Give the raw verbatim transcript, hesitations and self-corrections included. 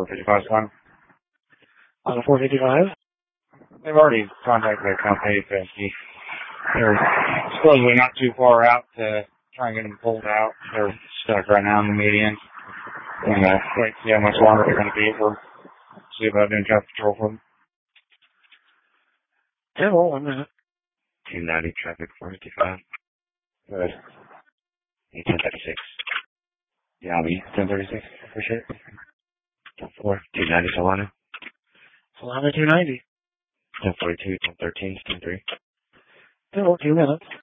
four fifty-five one. On the four fifty-five? They've already contacted their company because they're supposedly not too far out to try and get them pulled out. They're stuck right now in the median. And uh, wait to see how much longer they're going to be for. See about doing traffic patrol for them. Yeah, well, one minute. two ninety traffic, four fifty-five. Good. ten thirty-six. Yeah, I'll be ten thirty-six for sure. ten four, two ninety Solana. Solana two ninety. ten forty-two, ten thirteen, ten three. Yeah, well, two minutes.